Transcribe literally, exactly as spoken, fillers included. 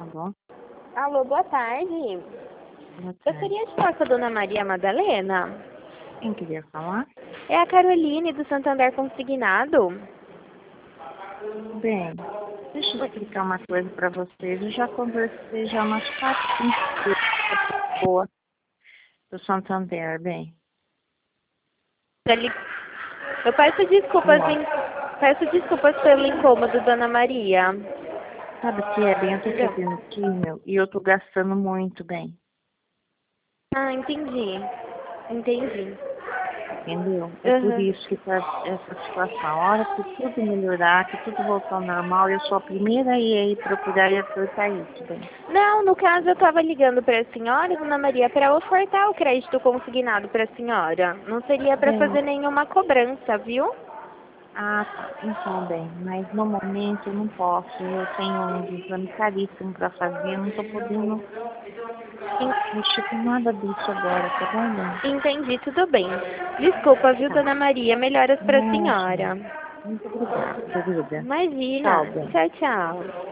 Tá bom? Alô, boa tarde. Boa Eu tarde. queria falar com a dona Maria Madalena. Quem queria falar? É a Caroline do Santander Consignado. Bem, deixa eu explicar uma coisa para vocês. Eu já conversei já umas quatro, cinco vezes com a pessoa do Santander, bem. Ele- Eu peço desculpas, Alô. em... peço desculpas pelo incômodo, dona Maria. Sabe o que é, bem? Eu tô Eu- fazendo químio e eu tô gastando muito, bem. Ah, entendi. Entendi. Entendeu? É por Aham. isso que tá essa situação. A hora que tudo melhorar, que tudo voltar ao normal, eu sou a primeira a ir aí procurar e acertar isso, bem. Não, no caso eu estava ligando para a senhora, dona Maria, para ofertar o crédito consignado para a senhora. Não seria para Bem, fazer nenhuma cobrança, viu? ah, tá. Então, bem, mas no momento eu não posso. Eu tenho um exame caríssimo para fazer. Eu não estou podendo mexer com nada disso agora, tá bom, bem? Entendi, tudo bem. Desculpa, viu, Tá. dona Maria? Melhoras para a Imagina. senhora. Muito obrigada, querida. Imagina. Tchau, bem. Tchau, tchau.